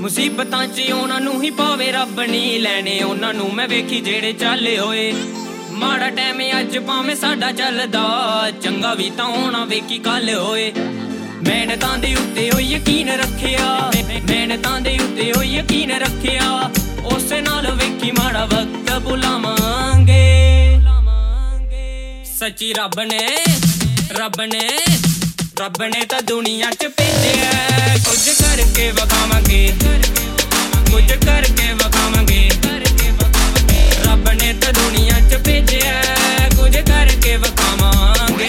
ਮੁਸੀਬਤਾਂ 'ਚ ਉਹਨਾਂ ਨੂੰ ਹੀ ਪਾਵੇ ਰੱਬ ਨਹੀਂ ਲੈਣੇ ਉਹਨਾਂ ਨੂੰ ਮੈਂ ਵੇਖੀ ਜਿਹੜੇ ਚੱਲੇ ਹੋਏ। ਮਾੜਾ ਟਾਈਮ ਅੱਜ ਭਾਵੇਂ ਸਾਡਾ ਚੱਲਦਾ, ਚੰਗਾ ਵੀ ਤਾਂ ਹੋਣਾ ਵੇਖੀ ਕੱਲ ਹੋਏ। ਮਿਹਨਤਾਂ ਦੇ ਉੱਤੇ ਹੋਈ ਯਕੀਨ ਰੱਖਿਆ, ਮਿਹਨਤਾਂ ਦੇ ਉੱਤੇ ਹੋਈ ਯਕੀਨ ਰੱਖਿਆ, ਉਸੇ ਨਾਲ ਵੇਖੀ ਮਾੜਾ ਵਕਤ ਭੁਲਾਵਾਂਗੇ। ਸੱਚੀ ਰੱਬ ਨੇ ਤਾਂ ਦੁਨੀਆ 'ਚ ਭੇਜਿਆ, ਕੁਝ ਕਰਕੇ ਵਿਖਾਵਾਂਗੇ, ਕੁਝ ਕਰਕੇ ਵਿਖਾਵਾਂਗੇ। ਰੱਬ ਨੇ ਤਾਂ ਦੁਨੀਆ 'ਚ ਭੇਜਿਆ, ਕੁਝ ਕਰਕੇ ਵਿਖਾਵਾਂਗੇ।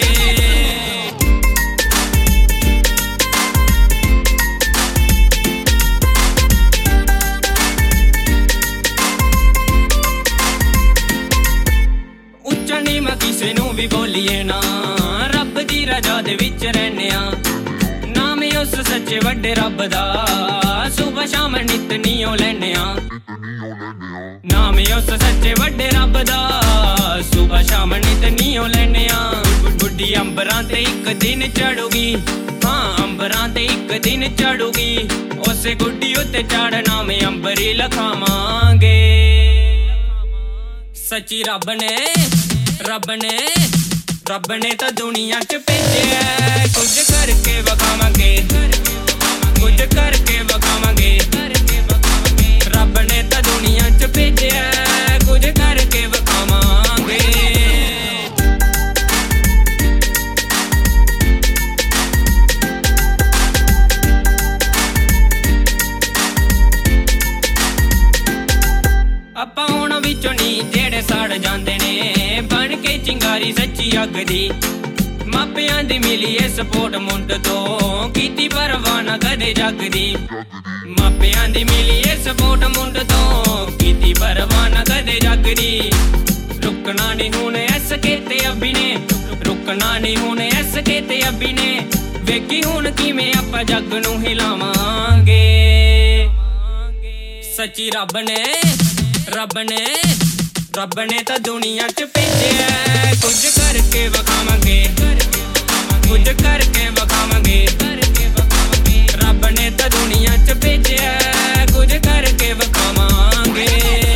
ਉੱਚਾ ਨੀਵਾਂ ਕਿਸੇ ਨੂੰ ਵੀ ਬੋਲੀਏ ਨਾ, ਰੱਬ ਦੀ ਰਜ਼ਾ ਦੇ ਵਿੱਚ ਰਹਿੰਦੇ ਆ। ਨਾਮ ਉਸ ਸੱਚੇ ਵੱਡੇ ਰੱਬ ਦਾ, ਸੁਬਹ ਸ਼ਾਮ ਨਿਤ ਨੀਓ ਲੈਂਦੇ ਆ। ਨਾਮ ਉਸ ਸੱਚੇ ਵੱਡੇ ਰੱਬ ਦਾ, ਸੁਬਹ ਸ਼ਾਮ ਨਿਤ ਨੀਓ ਲੈਂਦੇ ਆ। ਗੁੱਡੀ ਅੰਬਰਾਂ ਤੇ ਇੱਕ ਦਿਨ ਚੜੂਗੀ, ਹਾਂ ਅੰਬਰਾਂ ਤੇ ਇੱਕ ਦਿਨ ਚੜੂਗੀ। ਉਸੇ ਗੁੱਡੀ ਉੱਤੇ ਚੜਨਾ ਮੈਂ ਅੰਬਰੀ ਲਖਾਵਾਂਗੇ। ਸੱਚੀ ਰੱਬ ਨੇ ਤਾਂ ਦੁਨੀਆ 'ਚ ਭੇਜਿਆ, ਕੁਝ ਕਰਕੇ ਵਿਖਾਵਾਂਗੇ, ਕੁਝ ਕਰਕੇ ਵਿਖਾਵਾਂਗੇ। ਰੱਬ ਨੇ ਤਾਂ ਦੁਨੀਆ 'ਚ ਭੇਜਿਆ, ਕੁਝ ਕਰਕੇ ਵਿਖਾਵਾਂਗੇ। ਆਪਾਂ ਉਹਨਾਂ ਵਿੱਚੋਂ ਨਹੀਂ ਜਿਹੜੇ ਸੜ ਜਾਂਦੇ ਨੇ, ਬਣ ਕੇ ਚਿੰਗਾਰੀ ਸੱਚੀ ਅੱਗ ਦੀ। ਮਾਪਿਆਂ ਦੀ ਮਿਲੀ ਏ ਸਪੋਰਟ ਮੁੰਡ ਤੋਂ, ਕੀਤੀ ਪਰਵਾਹ ਨਾ ਕਦੇ ਜੱਗ ਦੀ। ਮਾਪਿਆਂ ਦੀ ਮਿਲੀ ਏ ਸਪੋਰਟ ਮੁੰਡ ਤੋਂ, ਕੀਤੀ ਪਰਵਾਹ ਨਾ ਕਦੇ ਜੱਗ ਦੀ। ਰੁਕਣਾ ਨਹੀਂ ਹੁਣ ਐਸ ਤੇ ਅੱਬੀ ਨੇ, ਰੁਕਣਾ ਨਹੀਂ ਹੁਣ ਐਸ ਤੇ ਅੱਬੀ ਨੇ। ਵੇਖੀ ਹੁਣ ਕਿਵੇਂ ਆਪਾਂ ਜੱਗ ਨੂੰ ਹਿਲਾਵਾਂਗੇ। ਸੱਚੀ ਰੱਬ ਨੇ ਤਾਂ ਦੁਨੀਆ 'ਚ ਭੇਜਿਆ, ਕੁਝ ਕਰਕੇ ਵਿਖਾਵਾਂਗੇ, ਕੁਝ ਕਰਕੇ ਵਿਖਾਵਾਂਗੇ। ਰੱਬ ਨੇ ਤਾਂ ਦੁਨੀਆ 'ਚ ਭੇਜਿਆ, ਕੁਝ ਕਰਕੇ ਵਿਖਾਵਾਂਗੇ।